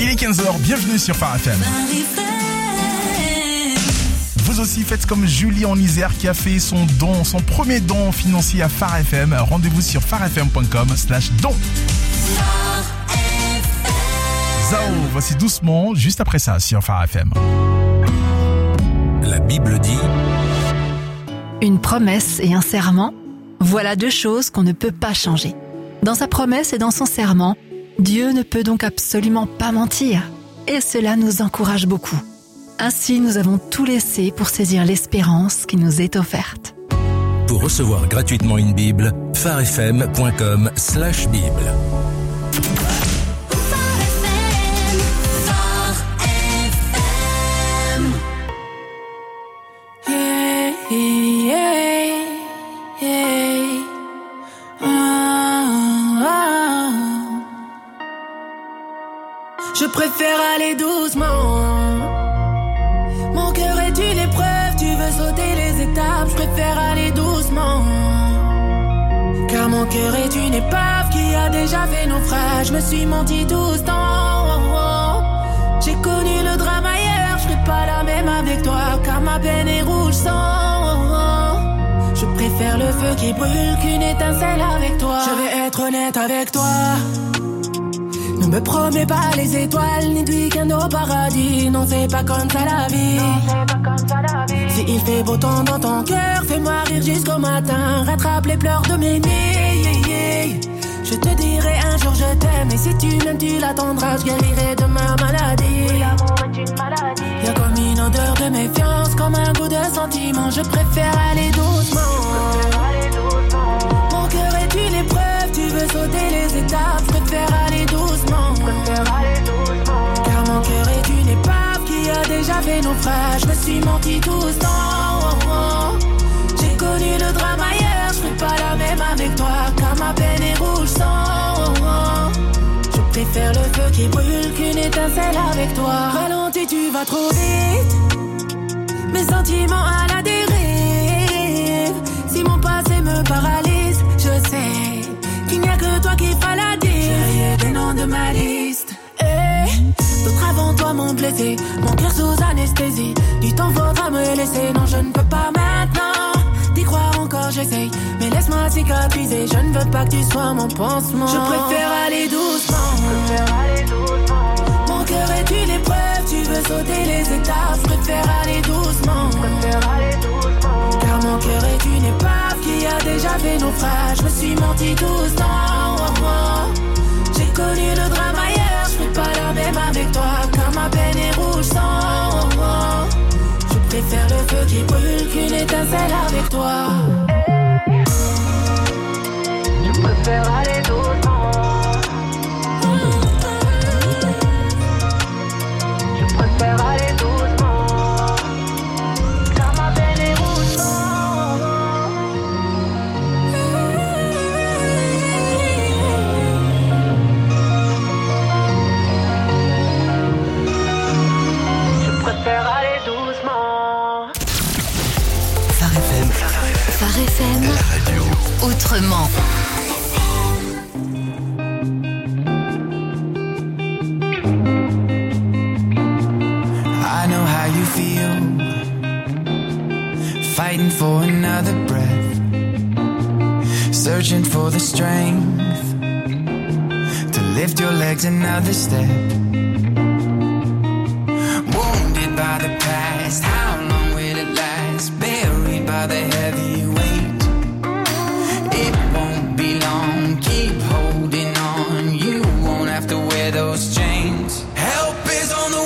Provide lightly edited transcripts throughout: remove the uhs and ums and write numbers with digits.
Il est 15h, bienvenue sur Phare FM. Vous aussi faites comme Julie en Isère qui a fait son premier don financier à Phare FM. Rendez-vous sur pharefm.com/don. Zao, voici doucement, juste après ça sur Phare FM. La Bible dit: une promesse et un serment, voilà deux choses qu'on ne peut pas changer. Dans sa promesse et dans son serment, Dieu ne peut donc absolument pas mentir. Et cela nous encourage beaucoup. Ainsi, nous avons tout laissé pour saisir l'espérance qui nous est offerte. Pour recevoir gratuitement une Bible, pharefm.com/Bible. Je préfère aller doucement. Mon cœur est une épreuve, tu veux sauter les étapes. Je préfère aller doucement. Car mon cœur est une épave qui a déjà fait naufrage. Je me suis menti tout ce temps. J'ai connu le drame ailleurs, je serai pas la même avec toi. Car ma peine est rouge sang. Je préfère le feu qui brûle qu'une étincelle avec toi. Je vais être honnête avec toi. Ne me promets pas les étoiles, ni de week-end au paradis. Non, c'est pas comme ça la vie. Si il fait beau temps dans ton cœur, fais-moi rire jusqu'au matin. Rattrape les pleurs de mes nuits. Je te dirai un jour je t'aime. Et si tu m'aimes, tu l'attendras. Je guérirai de ma maladie. Y'a comme une odeur de méfiance, comme un goût de sentiment. Je préfère aller doucement. Mon cœur est une épreuve, tu veux sauter les étapes. Je préfère aller doucement. Car mon cœur est une épave qui a déjà fait naufrage. Je me suis menti tout ce temps. J'ai connu le drame ailleurs, je serai pas la même avec toi. Car ma peine est rouge sang. Je préfère le feu qui brûle qu'une étincelle avec toi. Ralentis, tu vas trop vite. Mes sentiments à la dérive. Si mon passé me paralyse, je sais qu'il n'y a que toi qui feras la diff. J'ai des noms de ma liste. D'autres avant toi m'ont blessé, mon cœur sous anesthésie. Du temps faudra me laisser, non je ne peux pas maintenant. D'y croire encore j'essaye, mais laisse-moi cicatriser. Je ne veux pas que tu sois mon pansement. Je préfère aller doucement. Mon cœur est une épreuve, tu veux sauter les étapes. Je préfère aller doucement. Car mon cœur est une épave qui a déjà fait naufrage. Je me suis menti tout ce temps. J'ai connu le drame ailleurs, je serai pas la même avec toi. Car ma peine est rouge sang. Je préfère le feu qui brûle qu'une étincelle avec toi. Je préfère aller doucement. Je préfère aller doucement. Car ma peine est rouge sang. Je préfère aller doucement. Phare FM. Phare FM, La radio. autrement. I know how you feel, fighting for another breath, searching for the strength to lift your legs another step. Wounded by the past, how long will it last? Buried by the heavy weight, it won't be long. Keep holding on, you won't have to wear those chains. Help is on the way.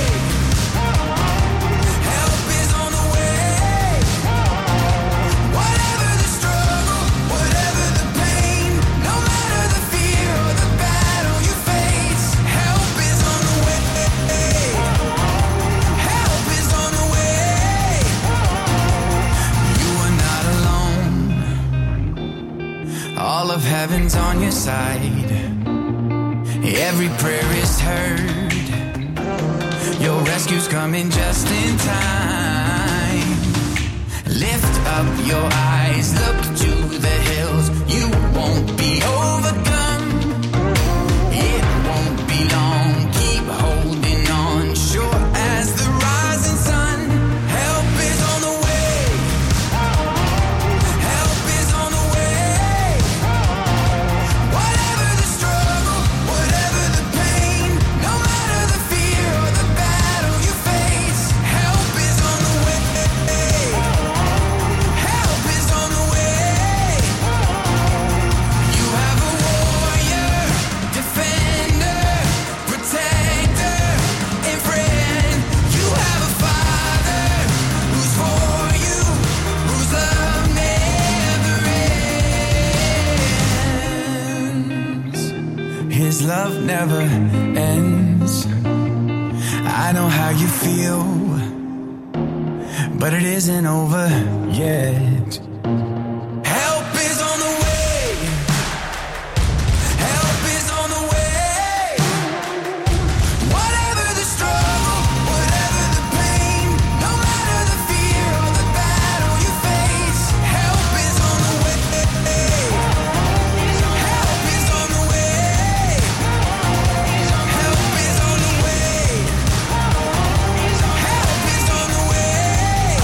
Help is on the way. Whatever the struggle, whatever the pain, no matter the fear or the battle you face, help is on the way. Help is on the way. You are not alone. All of heaven's on your side. Every prayer is heard. Your rescue's coming just in time. Lift up your eyes, look to the hills. You won't be overcome. It won't be long. Keep holding. how you feel, but it isn't over yet. Help is on the way. Help is on the way. Whatever the struggle, whatever the pain, no matter the fear or the battle you face, help is on the way. Help is on the way. Help is on the way. Help is on the way.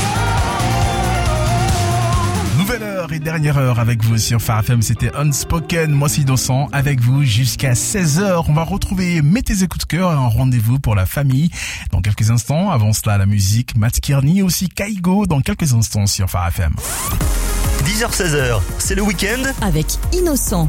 Nouvelle heure et dernière heure avec vous sur Phare FM, c'était Unspoken. Moi c'est Innocent avec vous jusqu'à 16h. On va retrouver Mettez tes coups de cœur et un rendez-vous pour la famille dans quelques instants. Avant cela, la musique, Matt Kearney, aussi Kaigo dans quelques instants sur Phare FM. 10h-16h, c'est le week-end avec Innocent.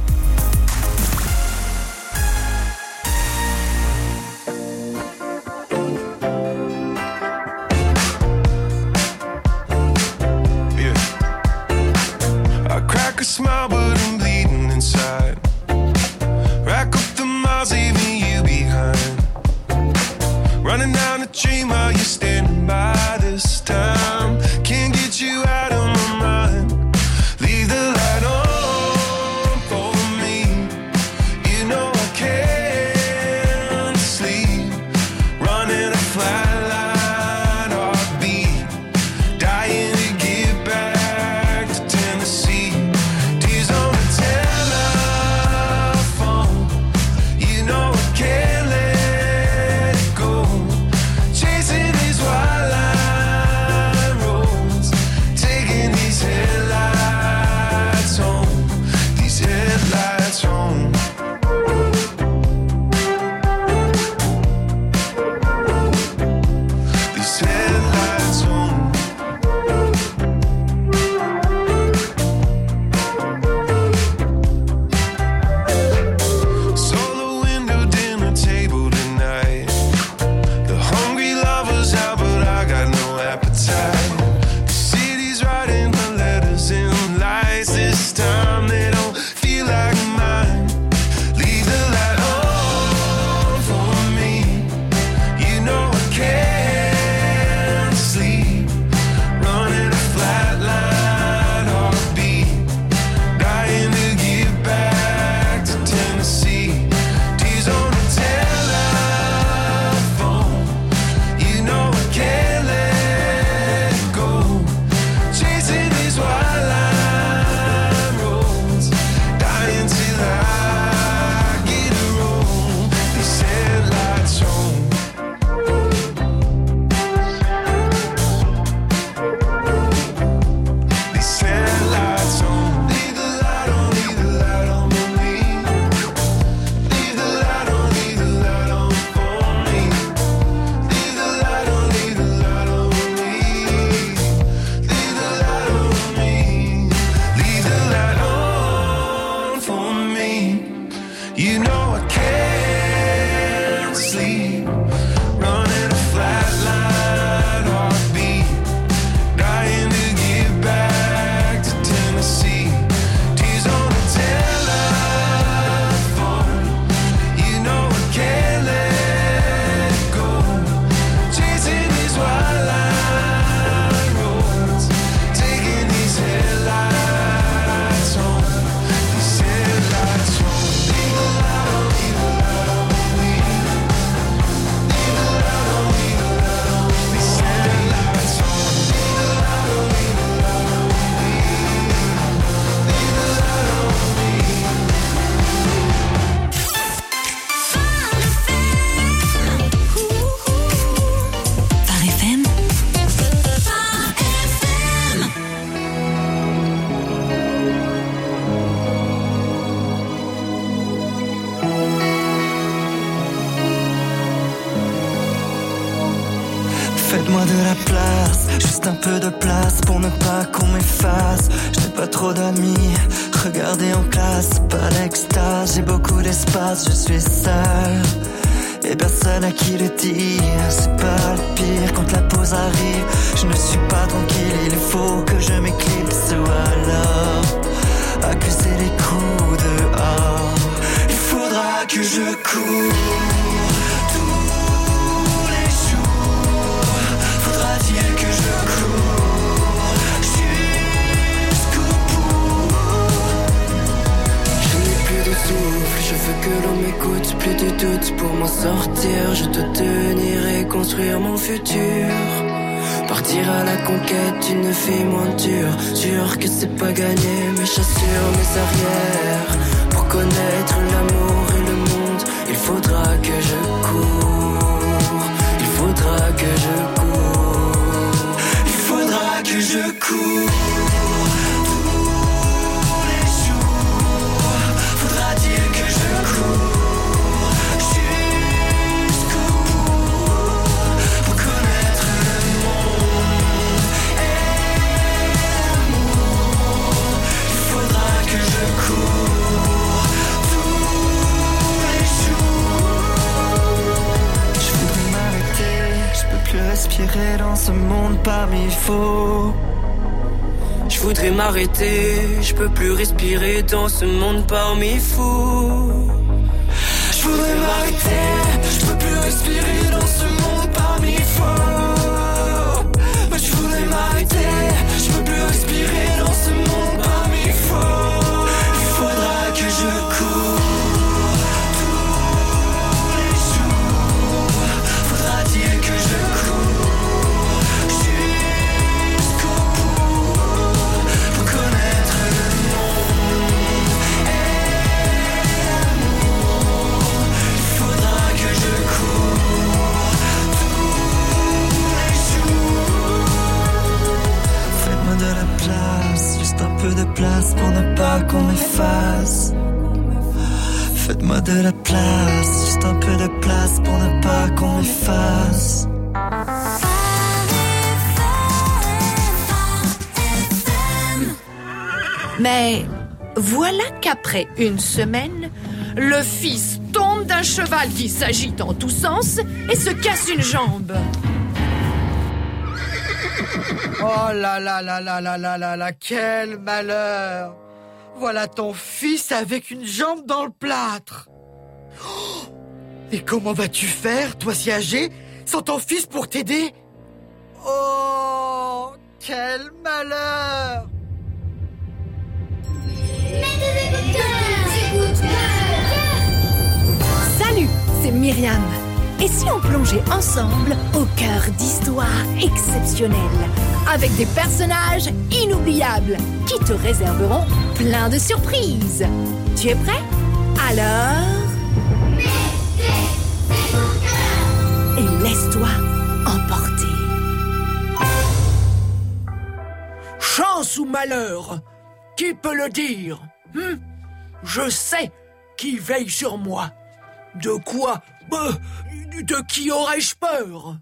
I crack a smile, but I'm bleeding inside. Rack up the miles, leaving you behind. Running down the dream while you're standing by this time. Can't get you out of my mind. Leave the light on for me. You know I can't sleep. Running a flat line heartbeat. Dying to get back to Tennessee. Tears on the telephone. You know I can't let it go. Chasing these wildline roads. Taking these headlights home. These headlights home. These headlights home. Solo window dinner table tonight. The hungry lovers out, but I got no appetite. The city's writing my letters in lights. This time they don't feel like mine. Leave the light on for me. You know I can't sleep. Running a flat line heartbeat. Dying to get back to Tennessee. Tears on the telephone. You know I can't let it go. Chasing these wildline roads. Dying till I get a roll. These headlights home. These headlights home. Leave the light on, leave the light on for me. Leave the light on, leave the light on for me. Leave the light on, leave the light on for me. Leave the light on for me. Leave the light on for me. You know I can't sleep. Running a flat line heartbeat. Dying to get back to Tennessee. Tears on the telephone. You know I can't let it go. Chasing these wildline roads. Taking these headlights home. These headlights home. Leave the light on, leave the light on me. Leave the light on, leave the light on. These headlights home. Leave the light on, leave the light on me. Leave the light on me. Phare FM. Faites-moi de la place, juste un peu de place pour ne pas qu'on m'efface. Je n'ai pas trop d'amis, regardez en classe, pas d'extase. J'ai beaucoup d'espace, je suis seul et personne à qui le dire. C'est pas le pire quand la pause arrive. Je ne suis pas tranquille, il faut que je m'éclipse ou alors accuser les coups dehors. Il faudra que je cours tous les jours. sortir, je te tenirai, construire mon futur. Partir à la conquête d'une fille moins dure. Sûr que c'est pas gagné, mes chassures, mes arrières. Pour connaître l'amour et le monde, il faudra que je cours. Il faudra que je cours. Il faudra que je cours. Tous les jours, faudra-t-il que je cours jusqu'au bout pour connaître le monde et l'amour. Il faudra que je cours tous les jours. Je voudrais m'arrêter, je peux plus respirer dans ce monde parmi faux. Je voudrais m'arrêter, je peux plus respirer dans ce monde parmi fous. Je voudrais m'arrêter, je peux plus respirer dans ce monde parmi fous. Je voudrais m'arrêter, je peux plus respirer dans ce monde parmi fous. Il faudra que je cours tous les jours. Faudra-t-il que je cours jusqu'au bout pour connaître le monde et l'amour. Il faudra que je cours tous les jours. Faites-moi de la place, juste un peu de place pour ne pas qu'on m'efface. Faites-moi de la place, juste un peu de place pour ne pas qu'on m'efface. Mais voilà qu'après une semaine, le fils tombe d'un cheval qui s'agite en tous sens et se casse une jambe. Oh là là là là là là là là, quel malheur! Voilà ton fils avec une jambe dans le plâtre. Oh, et comment vas-tu faire, toi si âgé, sans ton fils pour t'aider? Oh, quel malheur! Salut, c'est Myriam. Et si on plongeait ensemble au cœur d'histoires exceptionnelles, avec des personnages inoubliables qui te réserveront plein de surprises. Tu es prêt? Alors... et laisse-toi emporter. Chance ou malheur, qui peut le dire? Je sais qui veille sur moi. De quoi? De qui aurais-je peur?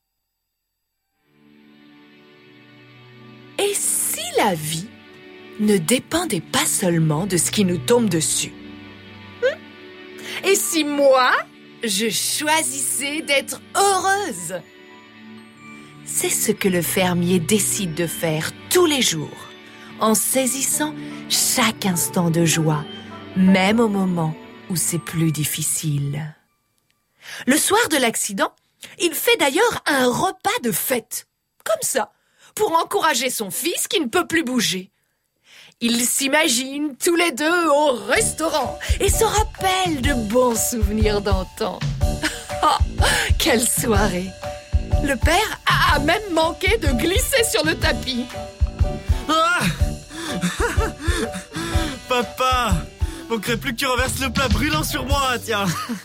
Et si la vie ne dépendait pas seulement de ce qui nous tombe dessus? Et si moi, je choisissais d'être heureuse? C'est ce que le fermier décide de faire tous les jours, en saisissant chaque instant de joie, même au moment où c'est plus difficile. Le soir de l'accident, il fait d'ailleurs un repas de fête, comme ça, pour encourager son fils qui ne peut plus bouger. Ils s'imaginent tous les deux au restaurant et se rappellent de bons souvenirs d'antan. Oh, quelle soirée! Le père a même manqué de glisser sur le tapis. Ah Papa, manquerait plus que tu renverses le plat brûlant sur moi, tiens.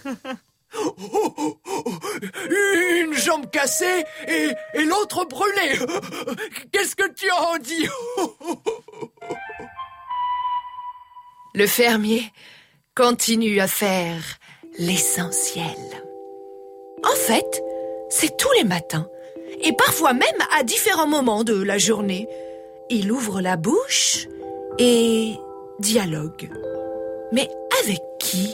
Une jambe cassée et l'autre brûlée. Qu'est-ce que tu en dis? Le fermier continue à faire l'essentiel. En fait, c'est tous les matins, et parfois même à différents moments de la journée. Il ouvre la bouche et dialogue. Mais avec qui?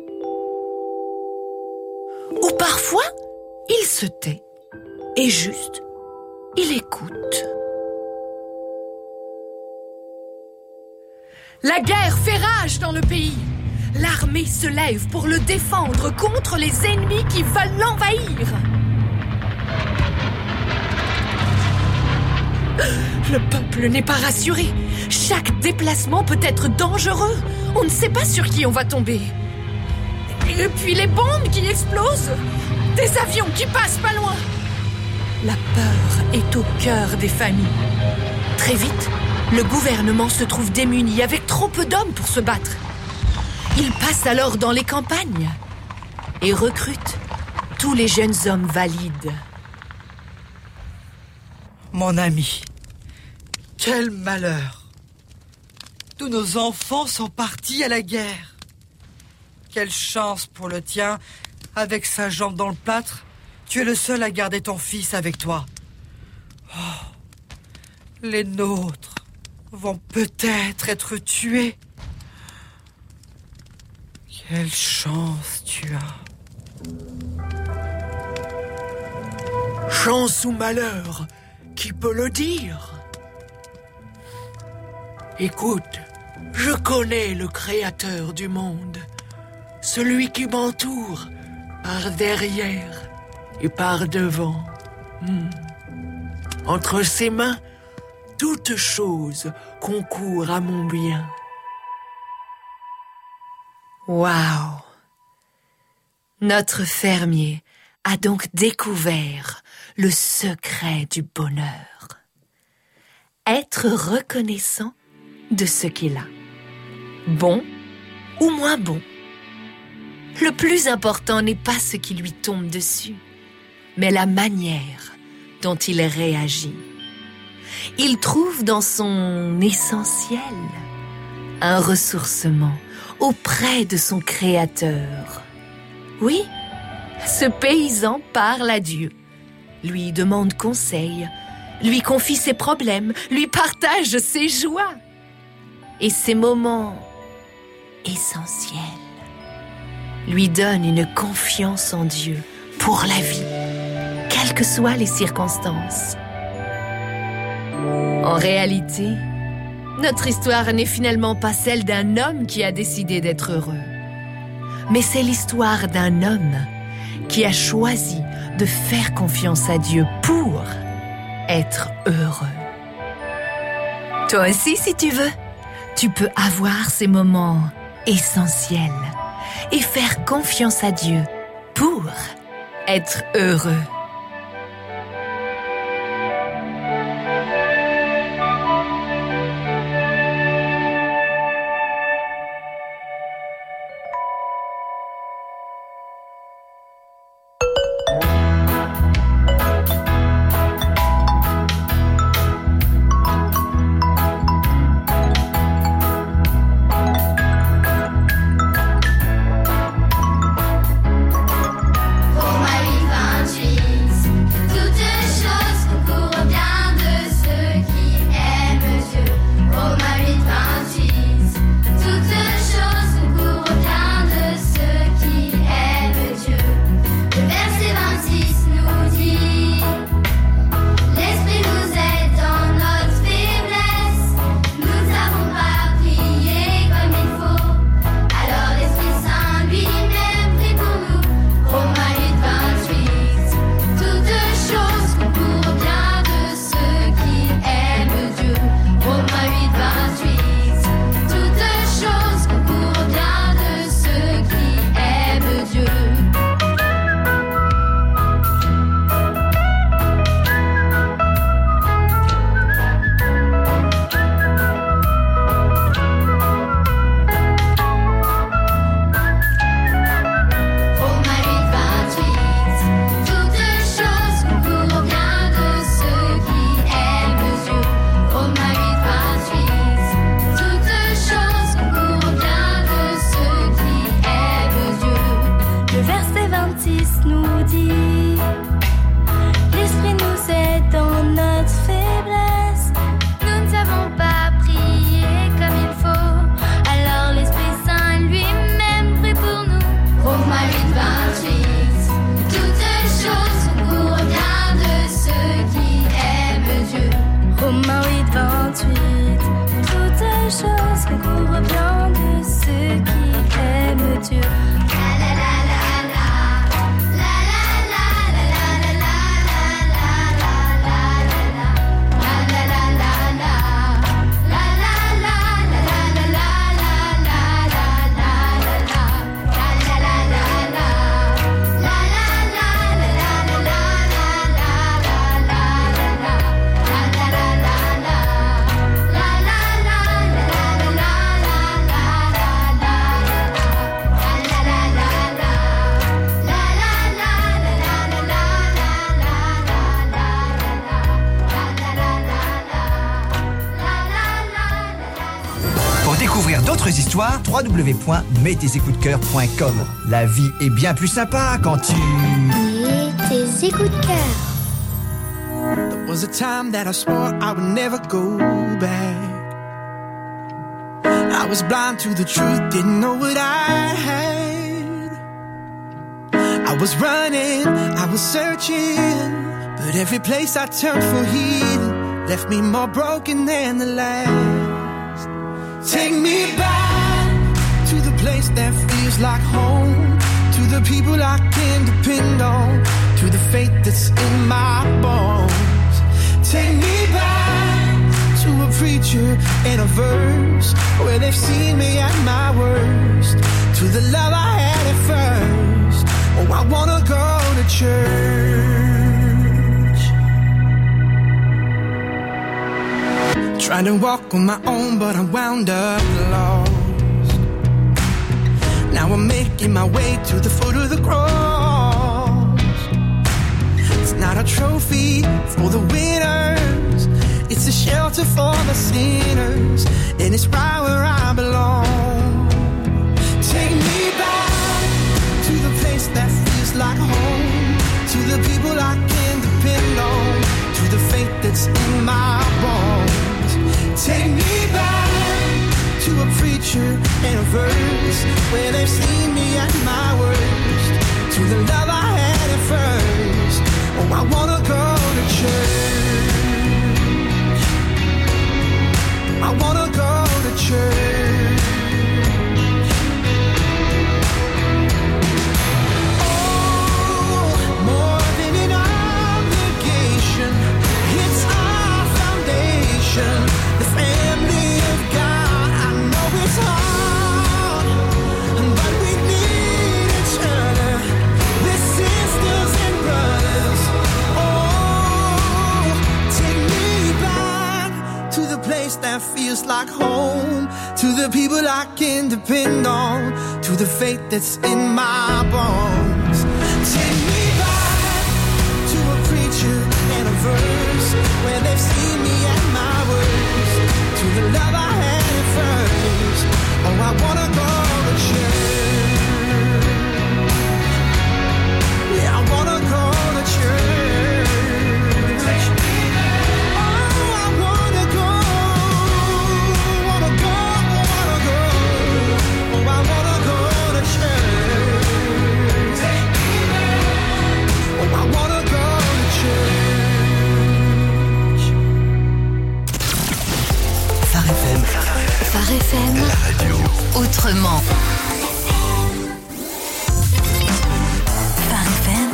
Ou parfois, il se tait et juste, il écoute. La guerre fait rage dans le pays. L'armée se lève pour le défendre contre les ennemis qui veulent l'envahir. Le peuple n'est pas rassuré. Chaque déplacement peut être dangereux. On ne sait pas sur qui on va tomber. Et puis les bombes qui explosent. Des avions qui passent pas loin. La peur est au cœur des familles. Très vite, le gouvernement se trouve démuni avec trop peu d'hommes pour se battre. Il passe alors dans les campagnes et recrute tous les jeunes hommes valides. Mon ami, quel malheur. Tous nos enfants sont partis à la guerre. Quelle chance pour le tien. Avec sa jambe dans le plâtre, tu es le seul à garder ton fils avec toi. Oh, les nôtres vont peut-être être tués. Quelle chance tu as. Chance ou malheur, qui peut le dire? Écoute, je connais le créateur du monde, celui qui m'entoure par derrière et par devant. Entre ses mains, toute chose concourt à mon bien. Waouh! Notre fermier a donc découvert le secret du bonheur. Être reconnaissant de ce qu'il a. Bon ou moins bon. Le plus important n'est pas ce qui lui tombe dessus, mais la manière dont il réagit. Il trouve dans son essentiel un ressourcement auprès de son Créateur. Oui, ce paysan parle à Dieu, lui demande conseil, lui confie ses problèmes, lui partage ses joies et ses moments essentiels. Lui donne une confiance en Dieu pour la vie, quelles que soient les circonstances. En réalité, notre histoire n'est finalement pas celle d'un homme qui a décidé d'être heureux, mais c'est l'histoire d'un homme qui a choisi de faire confiance à Dieu pour être heureux. Toi aussi, si tu veux, tu peux avoir ces moments essentiels et faire confiance à Dieu pour être heureux. d'autres histoires, www.mettezecoups-de-cœur.com. La vie est bien plus sympa quand tu... Mets tes écoutes de cœur. There was a time that I swore I would never go back. I was blind to the truth, didn't know what I had. I was running, I was searching, but every place I turned for healing left me more broken than the last. Take me back to the place that feels like home, to the people I can depend on, to the faith that's in my bones. Take me back to a preacher and a verse where they've seen me at my worst, to the love I had at first. Oh, I wanna go to church. Trying to walk on my own, but I wound up lost. Now I'm making my way to the foot of the cross. It's not a trophy for the winners, it's a shelter for the sinners, and it's right where I belong. Take me back to the place that feels like home, to the people I can depend on, to the faith that's in my bones. Take me back to a preacher and a verse where they've seen me at my worst, to the love I had at first. Oh, I wanna go to church. I wanna go to church. Oh, more than an obligation, it's our foundation, the family of God. I know it's hard, but we need each other. We're sisters and brothers. Oh, take me back to the place that feels like home, to the people I can depend on, to the faith that's in my bones. Take me back to a preacher and a verse where they've seen me at my worst, to the love I had at first. Oh, I wanna go to church. Yeah, I wanna go to church. Oh, I wanna go. Oh, I wanna go to church. Oh, I wanna go to church. Phare FM. Phare FM. La radio. Autrement. Phare FM.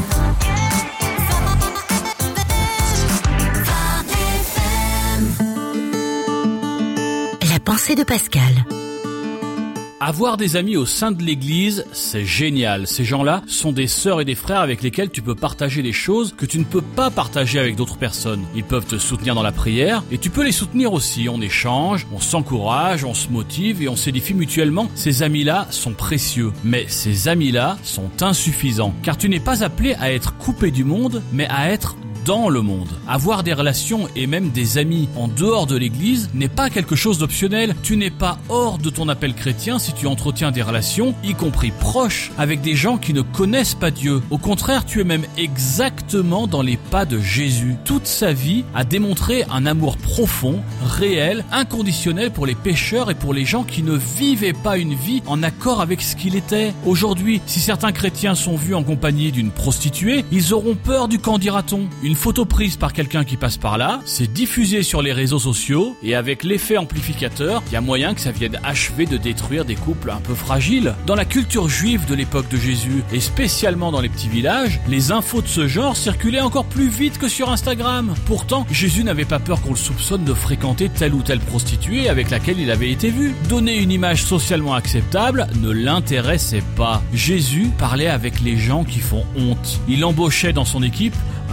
La pensée de Pascal. Avoir des amis au sein de l'église, c'est génial. Ces gens-là sont des sœurs et des frères avec lesquels tu peux partager des choses que tu ne peux pas partager avec d'autres personnes. Ils peuvent te soutenir dans la prière et tu peux les soutenir aussi. On échange, on s'encourage, on se motive et on s'édifie mutuellement. Ces amis-là sont précieux. Mais ces amis-là sont insuffisants. Car tu n'es pas appelé à être coupé du monde, mais à être dans le monde. Avoir des relations et même des amis en dehors de l'église n'est pas quelque chose d'optionnel. Tu n'es pas hors de ton appel chrétien si tu entretiens des relations, y compris proches, avec des gens qui ne connaissent pas Dieu. Au contraire, tu es même exactement dans les pas de Jésus. Toute sa vie a démontré un amour profond, réel, inconditionnel pour les pécheurs et pour les gens qui ne vivaient pas une vie en accord avec ce qu'il était. Aujourd'hui, si certains chrétiens sont vus en compagnie d'une prostituée, ils auront peur du qu'en dira-t-on. Une photo prise par quelqu'un qui passe par là, c'est diffusé sur les réseaux sociaux et avec l'effet amplificateur, il y a moyen que ça vienne achever de détruire des couples un peu fragiles. Dans la culture juive de l'époque de Jésus et spécialement dans les petits villages, les infos de ce genre circulaient encore plus vite que sur Instagram. Pourtant, Jésus n'avait pas peur qu'on le soupçonne de fréquenter telle ou telle prostituée avec laquelle il avait été vu. Donner une image socialement acceptable ne l'intéressait pas. Jésus parlait avec les gens qui font honte. Il embauchait dans son équipe un collectif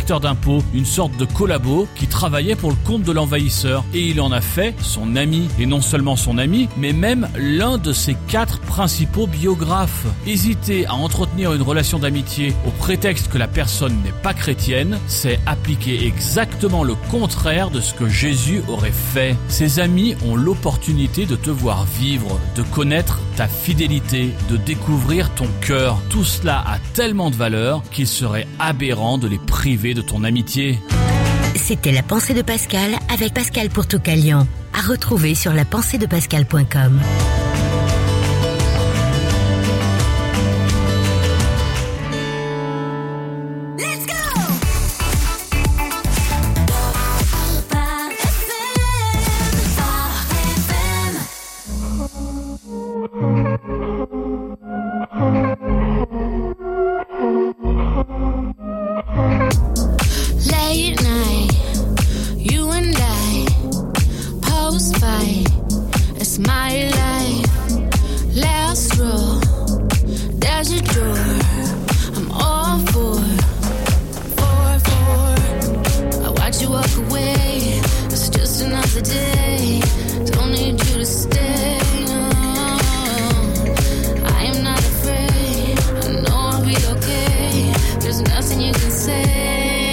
inspecteur d'impôts, une sorte de collabo qui travaillait pour le compte de l'envahisseur. Et il en a fait son ami. Et non seulement son ami, mais même l'un de ses 4 principaux biographes. Hésiter à entretenir une relation d'amitié au prétexte que la personne n'est pas chrétienne, c'est appliquer exactement le contraire de ce que Jésus aurait fait. Ses amis ont l'opportunité de te voir vivre, de connaître ta fidélité, de découvrir ton cœur. Tout cela a tellement de valeur qu'il serait aberrant de les priver de ton amitié. C'était La Pensée de Pascal avec Pascal Pourtoukalian. À retrouver sur lapenseedepascal.com. Late night, you and I, post-fight, it's my life. Last row, there's your door, I'm all for. I watch you walk away, it's just another day, don't need you to stay. I am not afraid, I know I'll be okay, there's nothing you can say.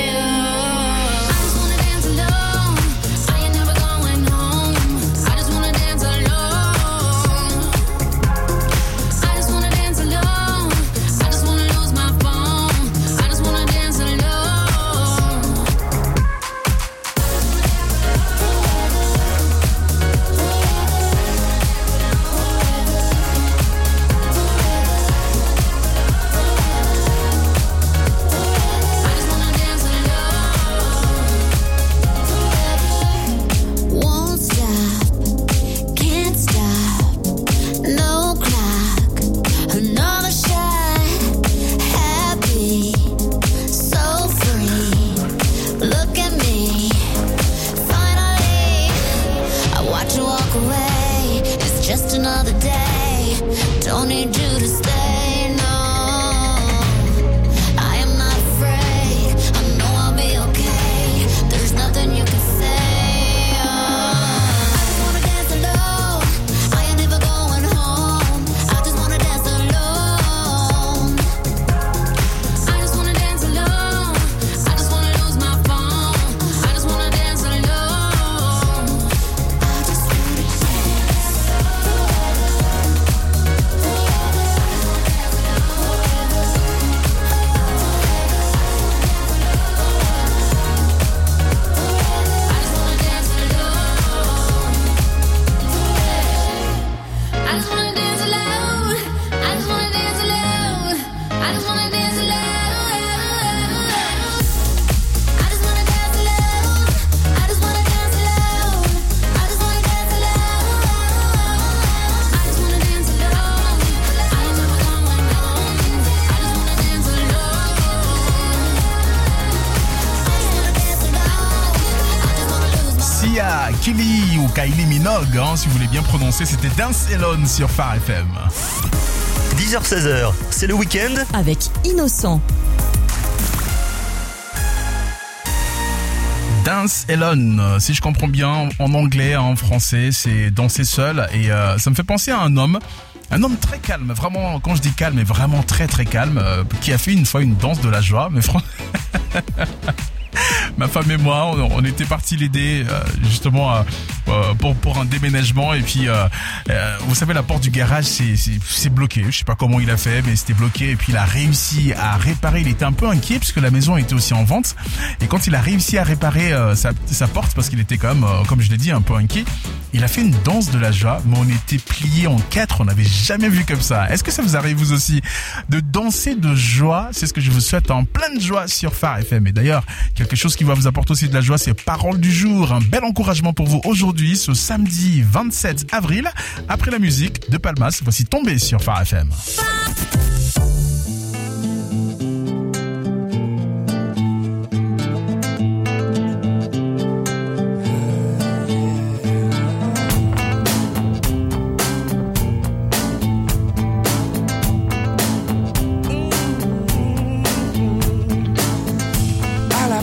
Kylie ou Kylie Minogue, si vous voulez bien prononcer, c'était Dance Alone sur Phare FM. 10h-16h, c'est le week-end avec Innocent. Dance Alone, si je comprends bien, en anglais, en français, c'est danser seul. Et ça me fait penser à un homme très calme, vraiment, quand je dis calme, mais vraiment très très calme, qui a fait une fois une danse de la joie, mais ma femme et moi, on était partis l'aider justement pour un déménagement, et puis vous savez, la porte du garage c'est bloqué. Je sais pas comment il a fait, mais c'était bloqué, et puis il a réussi à réparer. Il était un peu inquiet parce que la maison était aussi en vente, et quand il a réussi à réparer sa porte, parce qu'il était quand même, comme je l'ai dit, un peu inquiet, il a fait une danse de la joie, mais on était pliés en 4, on n'avait jamais vu comme ça. Est-ce que ça vous arrive vous aussi de danser de joie? C'est ce que je vous souhaite, en pleine joie sur Phare FM. Et d'ailleurs, quelque chose qui va vous apporter aussi de la joie, c'est Parole du jour. Un bel encouragement pour vous aujourd'hui, ce samedi 27 avril. Après la musique de Palmas, voici Tombé sur Phare FM.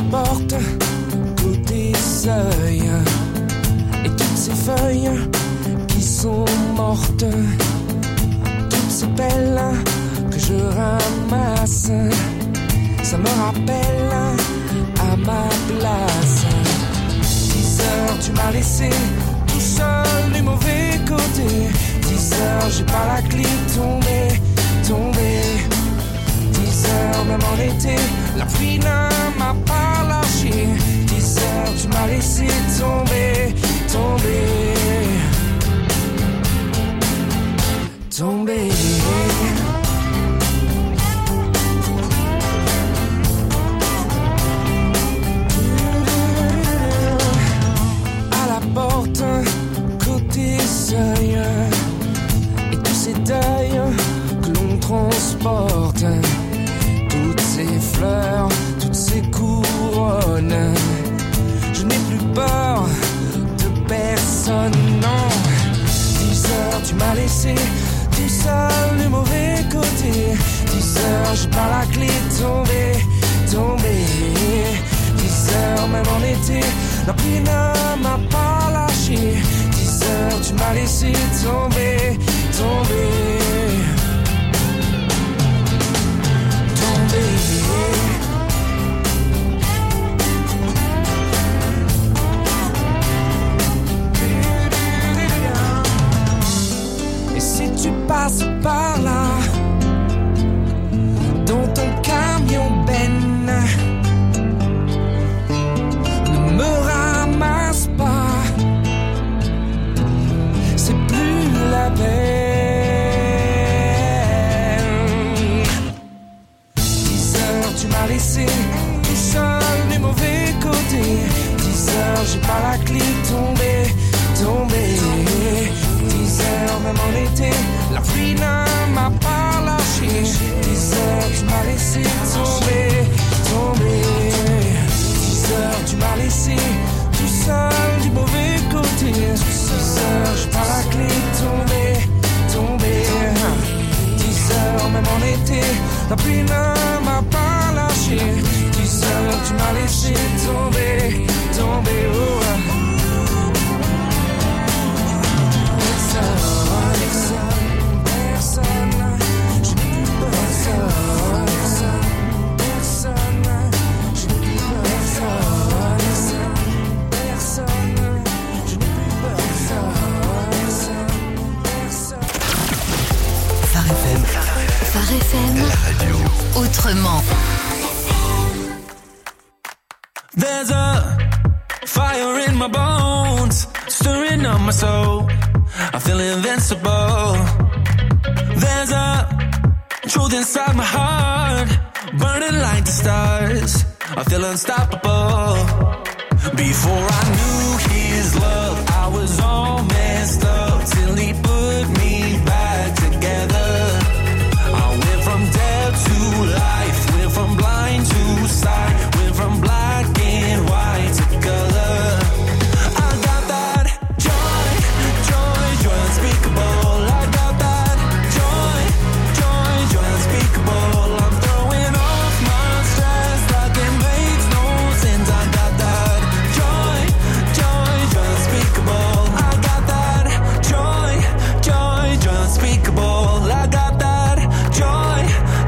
porte, côté seuil, et toutes ces feuilles qui sont mortes, toutes ces pelles que je ramasse, ça me rappelle à ma place. 10 heures tu m'as laissé tout seul du mauvais côté. 10 heures j'ai pas la clé, tombé. 10 heures même en été, la pluie ne m'a pas lâché. 10 heures tu m'as laissé tomber. À la porte, côté seuil, et tous ces deuils que l'on transporte, toutes ces fleurs, toutes ces couronnes. Je n'ai plus peur de personne, non. 10 heures tu m'as laissé tout seul du mauvais côté. 10 heures j'ai pas la clé, tombé. 10 heures même en été, la pluie ne m'a pas lâché. 10 heures tu m'as laissé tomber. Et si tu passes par là, dans ton camion Ben, ne me ramasse pas, c'est plus la peine. 10 heures tu m'as laissé tout seul du mauvais côté. 10 heures j'ai pas la clé, tombé. 10 heures même en été, la pluie ne m'a pas lâché. 10 heures tu m'as laissé tomber. 10 heures tu m'as laissé tout seul du mauvais côté. 10 heures j'ai pas la clé, tombé. 10 heures même en été, la pluie ne m'a pas lâché. 10 heures tu m'as laissé tomber. Oh. Phare FM, la radio autrement. There's a fire in my bones, stirring up my soul. I feel invincible. There's a truth inside my heart, burning like the stars. I feel unstoppable. Before I knew his love, I was all messed up till he put me back together. I went from dead to life, went from blind to sight, went from black and white to color. I got that joy unspeakable. I got that joy unspeakable. I'm throwing off my stress like it makes no sense. I got that joy unspeakable. I got that joy unspeakable. I got that joy.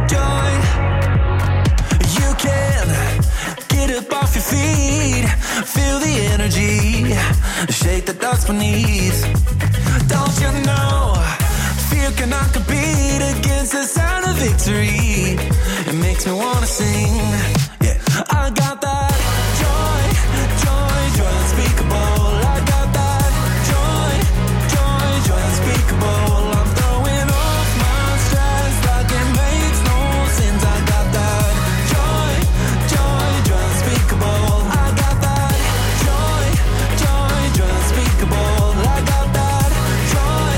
You can get up off your feet, feel the energy, shake the dust beneath. Don't you know, fear cannot compete against the sound of victory. It makes me wanna sing, yeah. I got that joy unspeakable. I got that joy unspeakable. I'm throwing off my stress like it makes no sense. I got that joy unspeakable. I got that joy unspeakable. I got that joy.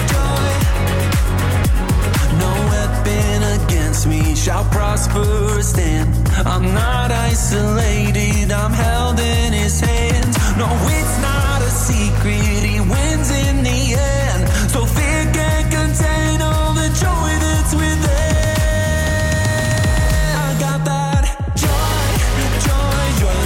No weapon against me shall prosper or stand. I'm not isolated, I'm held in his hands. No, it's not a secret, he wins in the end. So fear can't contain all the joy that's within. I got that joy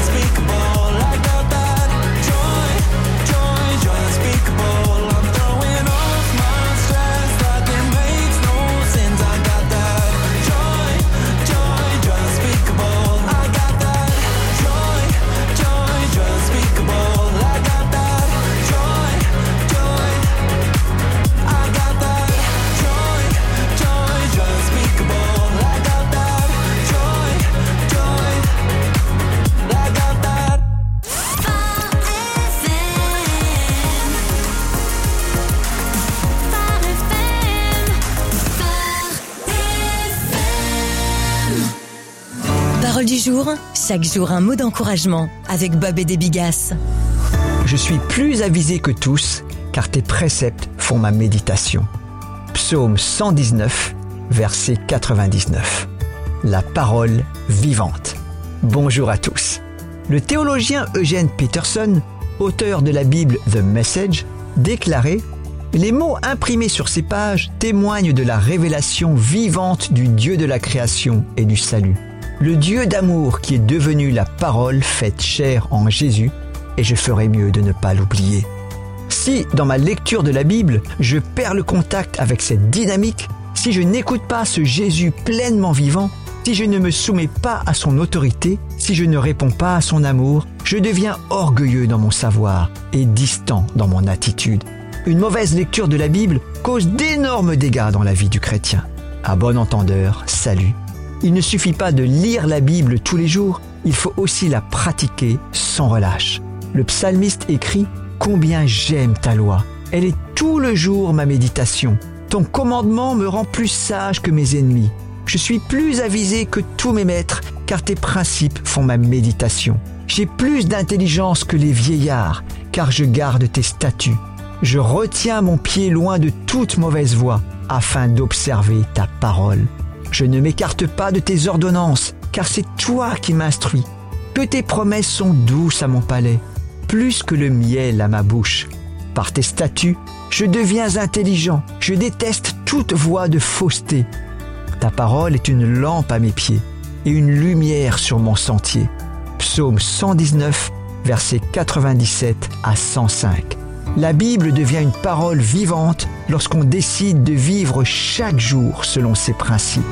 jour, chaque jour un mot d'encouragement avec Bob et des Bigasses. Je suis plus avisé que tous, car tes préceptes font ma méditation. Psaume 119, verset 99. La parole vivante. Bonjour à tous. Le théologien Eugene Peterson, auteur de la Bible The Message, déclarait « Les mots imprimés sur ces pages témoignent de la révélation vivante du Dieu de la création et du salut. Le Dieu d'amour qui est devenu la parole faite chair en Jésus, et je ferais mieux de ne pas l'oublier. » Si, dans ma lecture de la Bible, je perds le contact avec cette dynamique, si je n'écoute pas ce Jésus pleinement vivant, si je ne me soumets pas à son autorité, si je ne réponds pas à son amour, je deviens orgueilleux dans mon savoir et distant dans mon attitude. Une mauvaise lecture de la Bible cause d'énormes dégâts dans la vie du chrétien. À bon entendeur, salut. Il ne suffit pas de lire la Bible tous les jours, il faut aussi la pratiquer sans relâche. Le psalmiste écrit « Combien j'aime ta loi, elle est tout le jour ma méditation. Ton commandement me rend plus sage que mes ennemis. Je suis plus avisé que tous mes maîtres, car tes principes font ma méditation. J'ai plus d'intelligence que les vieillards, car je garde tes statuts. Je retiens mon pied loin de toute mauvaise voie, afin d'observer ta parole. Je ne m'écarte pas de tes ordonnances, car c'est toi qui m'instruis. Que tes promesses sont douces à mon palais, plus que le miel à ma bouche. Par tes statuts, je deviens intelligent, je déteste toute voie de fausseté. Ta parole est une lampe à mes pieds et une lumière sur mon sentier. Psaume 119, versets 97 à 105. La Bible devient une parole vivante lorsqu'on décide de vivre chaque jour selon ses principes.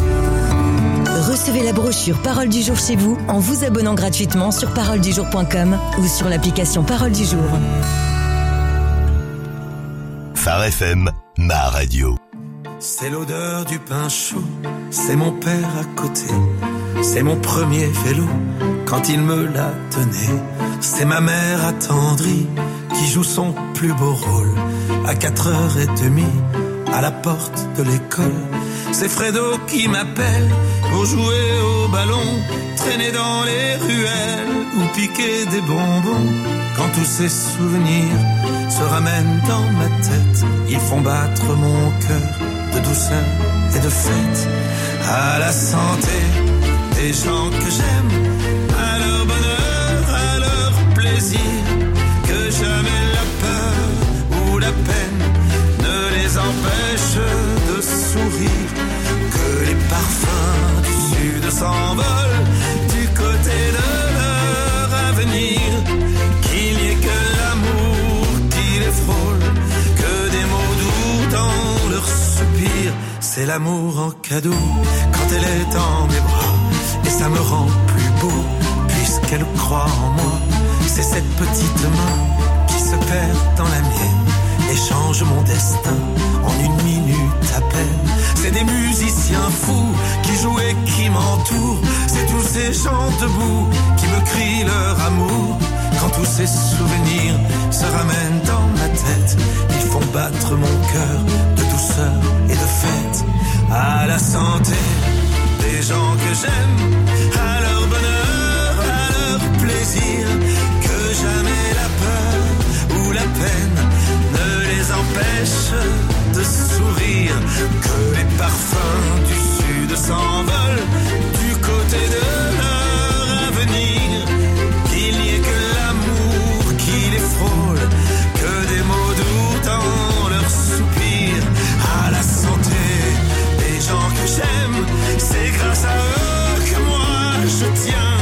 Recevez la brochure Parole du jour chez vous en vous abonnant gratuitement sur paroledujour.com ou sur l'application Parole du jour. Phare FM, ma radio. C'est l'odeur du pain chaud, c'est mon père à côté, c'est mon premier vélo quand il me l'a donné, c'est ma mère attendrie qui joue son plus beau rôle à 4h30 à la porte de l'école. C'est Fredo qui m'appelle pour jouer au ballon, traîner dans les ruelles ou piquer des bonbons. Quand tous ces souvenirs se ramènent dans ma tête, ils font battre mon cœur de douceur et de fête. À la santé des gens que j'aime, à leur bonheur, à leur plaisir, que jamais la peur ou la peine ne les empêche de sourire, que les parfums du sud s'envolent du côté de leur avenir, qu'il n'y ait que l'amour qui les frôle, que des mots doux dans leur soupir. C'est l'amour en cadeau quand elle est dans mes bras, et ça me rend plus beau puisqu'elle croit en moi. C'est cette petite main qui se perd dans la mienne et change mon destin en une minute à peine. C'est des musiciens fous qui jouent et qui m'entourent, c'est tous ces gens debout qui me crient leur amour. Quand tous ces souvenirs se ramènent dans ma tête, ils font battre mon cœur de douceur et de fête. À la santé des gens que j'aime, à leur bonheur, à leur plaisir, que jamais la peur ou la peine ne les empêche de sourire, que les parfums du sud s'envolent du côté de leur avenir, qu'il n'y ait que l'amour qui les frôle, que des mots doux dans leurs soupirs. À la santé des gens que j'aime, c'est grâce à eux que moi je tiens.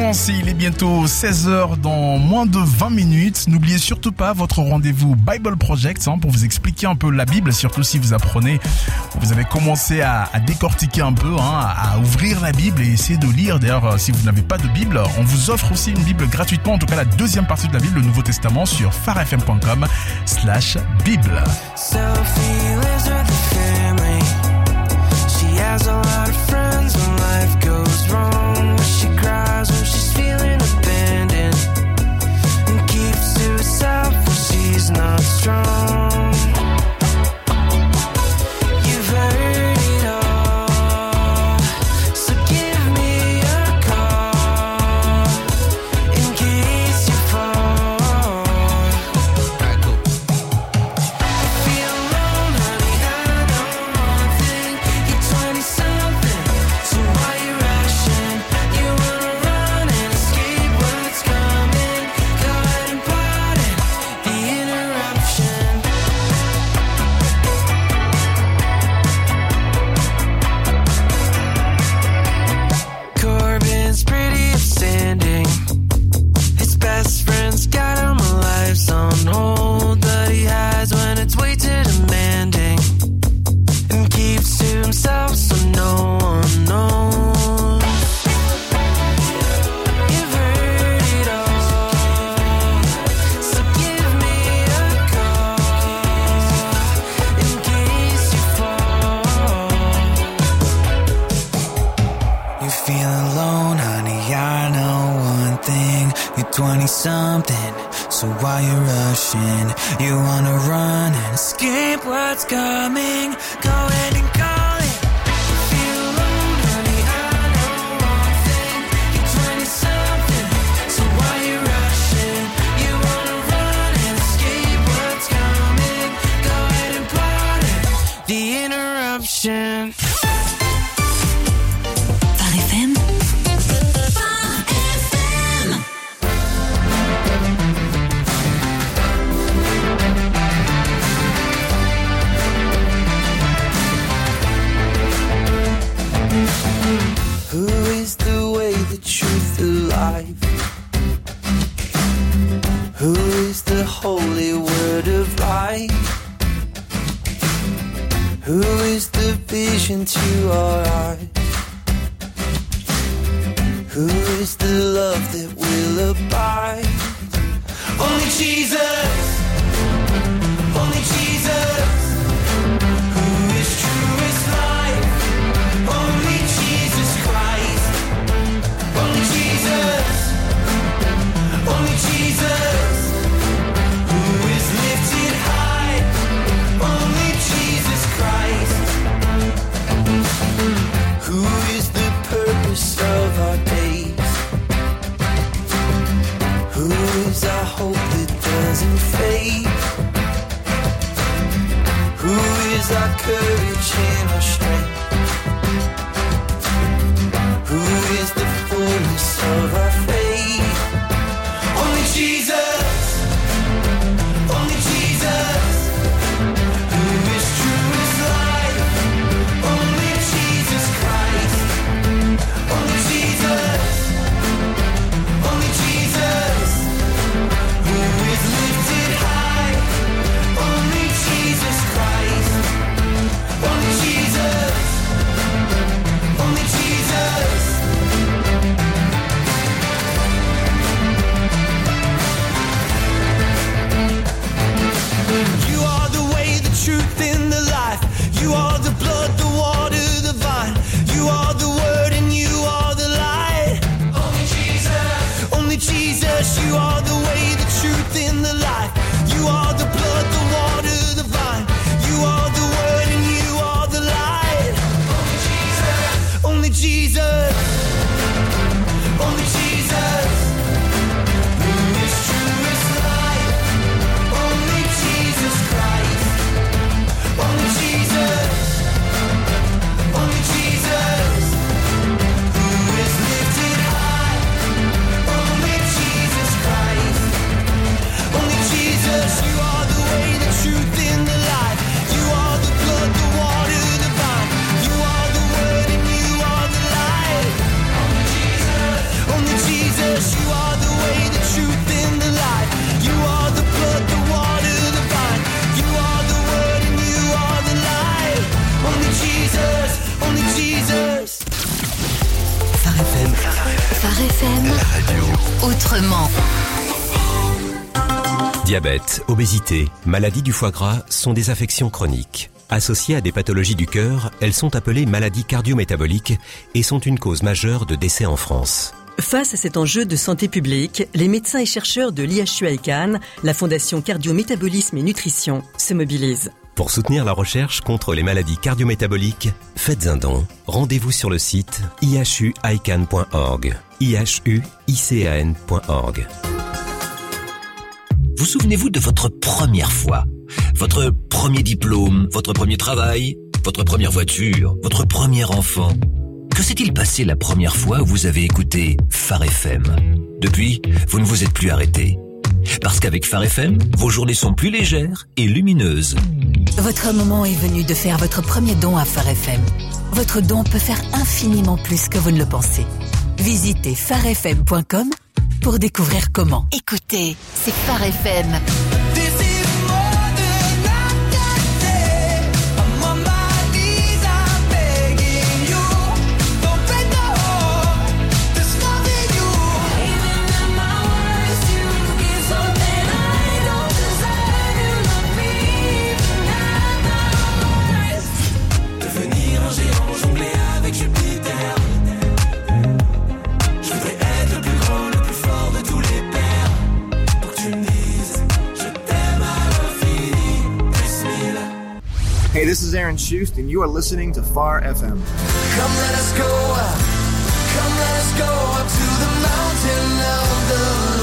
commencer, il est bientôt 16h dans moins de 20 minutes. N'oubliez surtout pas votre rendez-vous Bible Project pour vous expliquer un peu la Bible, surtout si vous apprenez, vous avez commencé à décortiquer un peu, à ouvrir la Bible et essayer de lire. D'ailleurs, si vous n'avez pas de Bible, on vous offre aussi une Bible gratuitement, en tout cas la deuxième partie de la Bible, le Nouveau Testament, sur farfm.com/Bible. Sophie lives with the family. She has a lot of friends when life goes wrong. She cries when she's feeling abandoned and keeps to herself when she's not strong. You've heard it all, so give me a call in case you fall. Alright, cool. Feel alone, honey, I know one thing. You're 20-something, so why you rushing? You wanna run and escape what's coming. Go ahead and pardon the interruption. Corbin's pretty upstanding. His best friend's got him a life's on hold that he has when it's way too demanding, and keeps to himself so no one knows. You've heard it all, so give me a call in case you fall. You feel alone, honey, I know one thing. You're 20-something, so why you rushing? You wanna run and escape what's coming. Go ahead and call it. Feel alone, honey, I know one thing. You're 20-something, so why you rushing? You wanna run and escape what's coming. Go ahead and pardon the interruption. Par FM, Who is the way, the truth, the life? Who is the holy word of life? Who is the vision to our eyes? Who is the love that will abide? Only Jesus, only Jesus. Who is true as life? Only Jesus Christ. Only Jesus, only Jesus. Who is lifted high? Only Jesus Christ. Who is the purpose of our days? Who is our hope that doesn't fade? Who is our courage and our strength? Who is the fullness of our faith? Only Jesus, only Jesus. Who is true as life? Only Jesus Christ. Only Jesus, only Jesus. Who is lifted high? Only Jesus Christ. Only Jesus. FM, autrement. Diabète, obésité, maladie du foie gras sont des affections chroniques. Associées à des pathologies du cœur, elles sont appelées maladies cardio-métaboliques et sont une cause majeure de décès en France. Face à cet enjeu de santé publique, les médecins et chercheurs de l'IHU ICANN, la Fondation Cardio-Métabolisme et Nutrition, se mobilisent. Pour soutenir la recherche contre les maladies cardio-métaboliques, faites un don. Rendez-vous sur le site ihuican.org. ihuican.org. Vous souvenez-vous de votre première fois? Votre premier diplôme, votre premier travail, votre première voiture, votre premier enfant? Que s'est-il passé la première fois où vous avez écouté Phare FM? Depuis, vous ne vous êtes plus arrêté. Parce qu'avec Phare FM, vos journées sont plus légères et lumineuses. Votre moment est venu de faire votre premier don à Phare FM. Votre don peut faire infiniment plus que vous ne le pensez. Visitez pharefm.com pour découvrir comment. Écoutez, c'est Phare FM. Hey, this is Aaron Schust, and you are listening to Phare FM. Come let us go up. Come let us go up to the mountain of the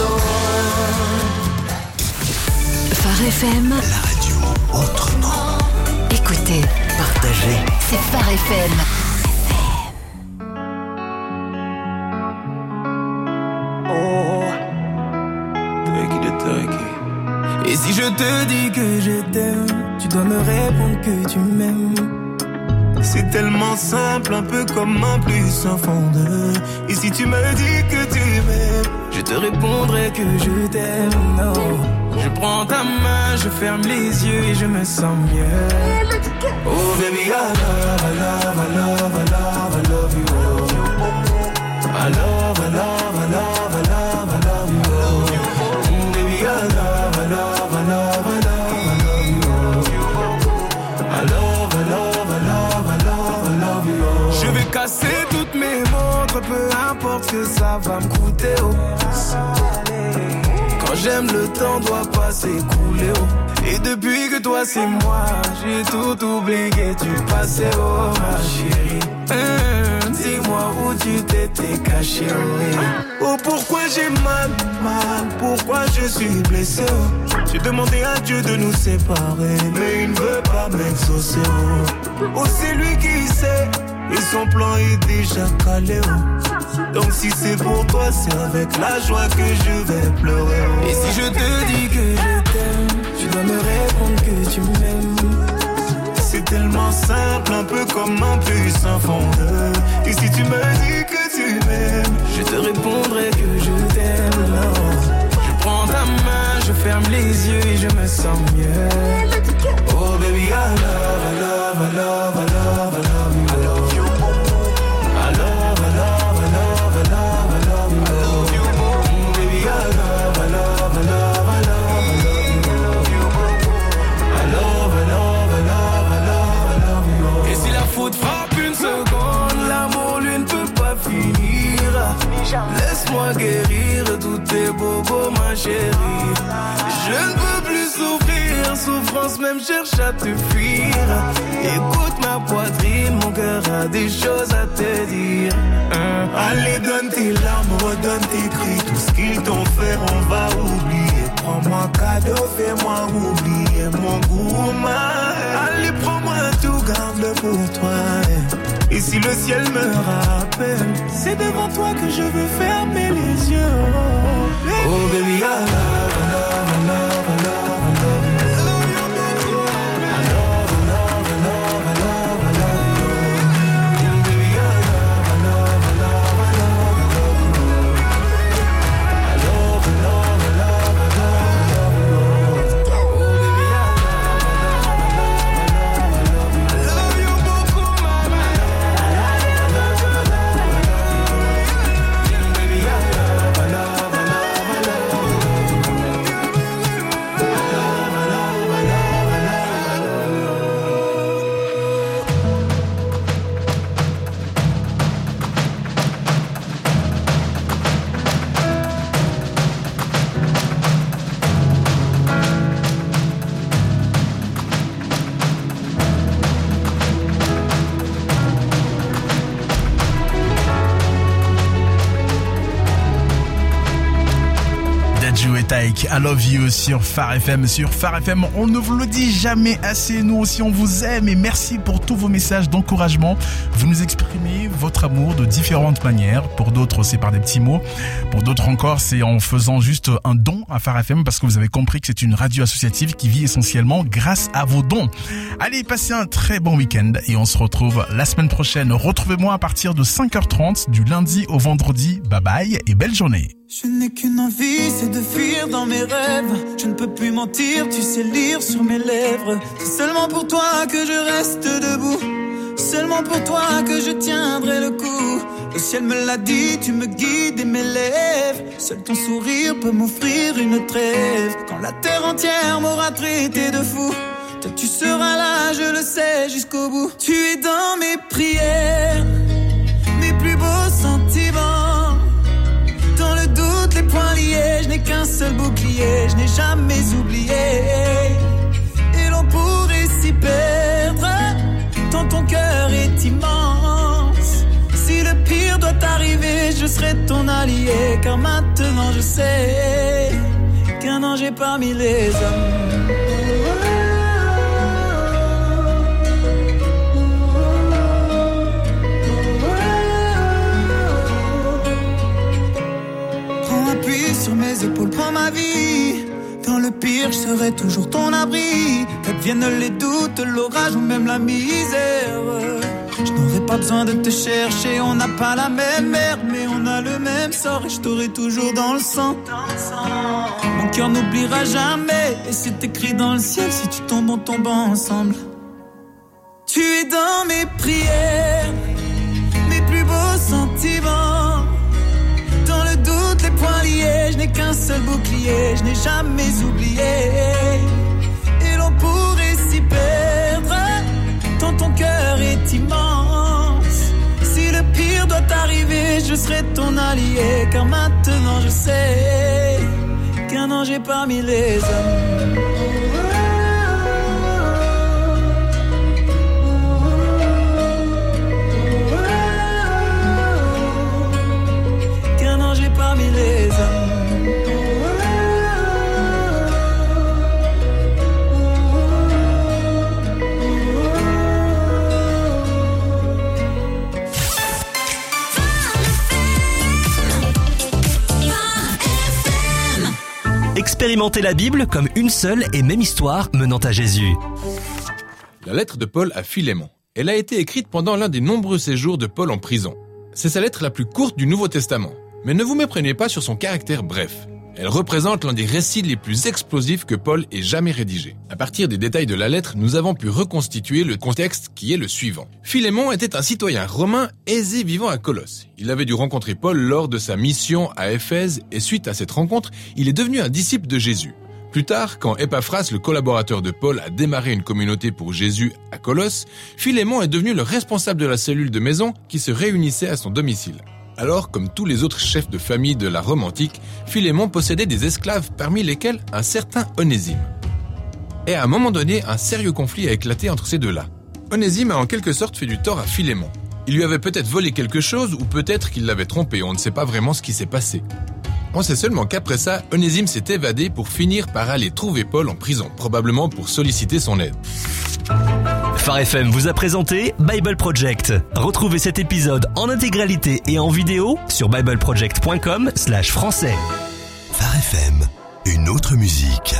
Lord. Phare FM. La radio autrement. Écoutez, partagez. C'est Phare FM. Oh, turkey. Et si je te dis que je t'aime, tu dois me répondre que tu m'aimes. C'est tellement simple, un peu comme un plus un fond de. Et si tu me dis que tu m'aimes, je te répondrai que je t'aime. Non, je prends ta main, je ferme les yeux et je me sens mieux. Oh baby, I love, I love, I love, I love, I love you. I love, I love, I love, I love, I love you. Baby, I love, I love, I love, I love, I love you. I love, I love, I love, I love, I love you. Je vais casser toutes mes montres, peu importe ce que ça va me coûter. Oh. Quand j'aime, le temps doit pas s'écouler. Oh. Et depuis que toi c'est moi, j'ai tout oublié, tu passais, oh ma chérie. Dis-moi où tu t'étais caché, oh. Oh pourquoi j'ai mal, pourquoi je suis blessé, oh. J'ai demandé à Dieu de nous séparer, mais il ne veut pas m'exaucer, oh. Oh c'est lui qui sait, et son plan est déjà calé, oh. Donc si c'est pour toi, c'est avec la joie que je vais pleurer, oh. Et si je te dis que je t'aime, tu dois me répondre que tu m'aimes. C'est tellement simple, un peu comme un plus un fondeur. Et si tu me dis que tu m'aimes, je te répondrai que je t'aime. Non. Je prends ta main, je ferme les yeux et je me sens mieux. Oh baby, I love, I love, I love, I love, I love you. I love you. I love, I love, I love, I love, I love you. Baby, I love, I love, I love, I love, I love you. I love, I love, I love, I love, I love you. Et si la faute frappe une seconde, l'amour lui ne peut pas finir. Laisse-moi guérir tous tes bobos, ma chérie. Je ne peux plus souffrir, souffrance même cherche à te fuir. Écoute ma poitrine, mon cœur a des choses à te dire. Allez, donne tes larmes, redonne tes cris. Tout ce qu'ils t'ont fait, on va oublier. Prends-moi cadeau, fais-moi oublier mon goût. Allez, prends-moi tout, garde-le pour toi. Et si le ciel me rappelle, c'est devant toi que je veux fermer les yeux. Oh baby, I love, I love, I love, I love, I love you. I love, I love, I love, I love, I love you. Baby, I love, I love, I love, I love, I love you. I love, I love, I love, I love, I love you. Oh baby, I love, I love, I love, I love, I love you. I love you beaucoup, mama. I love, I love, I love, I love you. Baby, I love. avec I Love You sur Phare FM. Sur Phare FM, on ne vous le dit jamais assez. Nous aussi, on vous aime et merci pour tous vos messages d'encouragement. Vous nous exprimez votre amour de différentes manières. Pour d'autres, c'est par des petits mots. Pour d'autres encore, c'est en faisant juste un don à Phare FM parce que vous avez compris que c'est une radio associative qui vit essentiellement grâce à vos dons. Allez, passez un très bon week-end et on se retrouve la semaine prochaine. Retrouvez-moi à partir de 5h30 du lundi au vendredi. Bye bye et belle journée. Je n'ai qu'une envie, c'est de fuir dans mes rêves. Je ne peux plus mentir, tu sais lire sur mes lèvres. C'est seulement pour toi que je reste debout. Seulement pour toi que je tiendrai le coup. Le ciel me l'a dit, tu me guides et m'élèves. Seul ton sourire peut m'offrir une trêve. Quand la terre entière m'aura traité de fou, toi tu seras là, je le sais, jusqu'au bout. Tu es dans mes prières, mes plus beaux sentiments. Dans le doute, les poings liés, je n'ai qu'un seul bouclier, je n'ai jamais oublié. Et l'on pourrait s'y perdre, tant ton cœur est immense. Si le pire doit arriver, je serai ton allié. Car maintenant je sais qu'un ange est parmi les hommes. Prends appui sur mes épaules, prends ma vie. Dans le pire, je serai toujours ton abri. Qu'adviennent les doutes, l'orage ou même la misère. Je n'aurai pas besoin de te chercher, on n'a pas la même mère, mais on a le même sort et je t'aurai toujours dans le sang. Mon cœur n'oubliera jamais et c'est écrit dans le ciel, si tu tombes, on tombe ensemble. Tu es dans mes prières, mes plus beaux sentiments. Dans le doute, les poings liés, je n'ai qu'un seul bouclier, je n'ai jamais oublié. Et l'on pourrait s'y perdre, tant ton cœur est immense. Si le pire doit arriver, je serai ton allié. Car maintenant je sais qu'un ange est parmi les hommes. Qu'un ange est parmi les hommes. Expérimentez la Bible comme une seule et même histoire menant à Jésus. La lettre de Paul à Philémon. Elle a été écrite pendant l'un des nombreux séjours de Paul en prison. C'est sa lettre la plus courte du Nouveau Testament. Mais ne vous méprenez pas sur son caractère bref. Elle représente l'un des récits les plus explosifs que Paul ait jamais rédigés. À partir des détails de la lettre, nous avons pu reconstituer le contexte qui est le suivant. Philémon était un citoyen romain aisé vivant à Colosse. Il avait dû rencontrer Paul lors de sa mission à Éphèse et suite à cette rencontre, il est devenu un disciple de Jésus. Plus tard, quand Épaphras, le collaborateur de Paul, a démarré une communauté pour Jésus à Colosse, Philémon est devenu le responsable de la cellule de maison qui se réunissait à son domicile. Alors, comme tous les autres chefs de famille de la Rome antique, Philémon possédait des esclaves parmi lesquels un certain Onésime. Et à un moment donné, un sérieux conflit a éclaté entre ces deux-là. Onésime a en quelque sorte fait du tort à Philémon. Il lui avait peut-être volé quelque chose ou peut-être qu'il l'avait trompé, on ne sait pas vraiment ce qui s'est passé. On sait seulement qu'après ça, Onésime s'est évadé pour finir par aller trouver Paul en prison, probablement pour solliciter son aide. Phare FM vous a présenté Bible Project. Retrouvez cet épisode en intégralité et en vidéo sur bibleproject.com/français. Phare FM, une autre musique.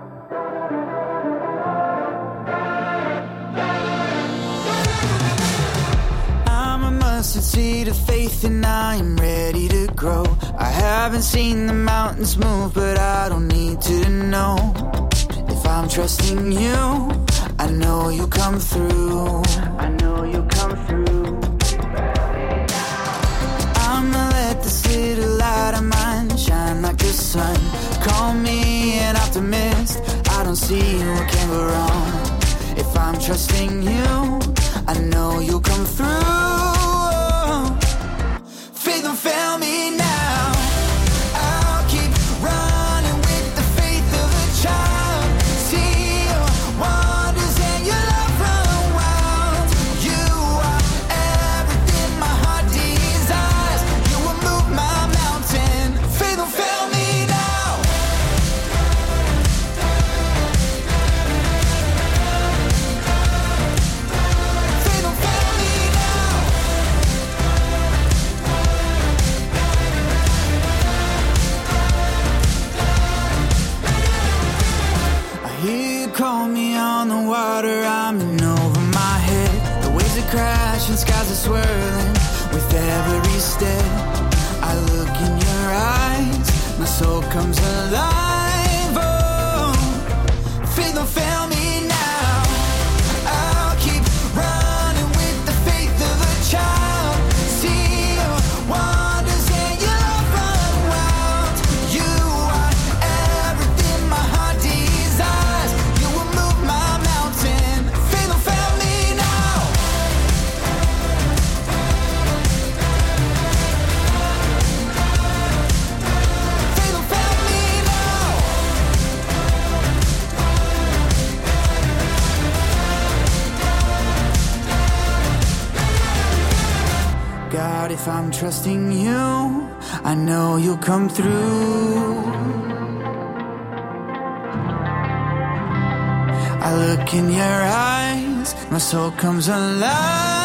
I'm a mustard seed of faith and I am ready to grow. I haven't seen the mountains move, but I don't need to know. If I'm trusting you, I know you come through. I know you come through. I'ma let this little light of mine shine like the sun. Call me an optimist, I don't see what can go wrong. If I'm trusting you, I know you'll come through. Faith don't fail me now. I'll keep running with the faith of a child. See your wonders and your love run wild. You are everything my heart desires. You will move my mountain. Faith don't fail me now. call me on the water, I'm in over my head. The waves are crashing, skies are swirling with every step. I look in your eyes, my soul comes alive. Oh, faith don't fail me now. I'll keep running with the faith of a child. See your wonders and your love run wild. You are everything my heart desires. You will move my mountain. Faith don't fail me now. Faith don't fail me now. God, if I'm trusting you, I know you'll come through. I look in your eyes, my soul comes alive.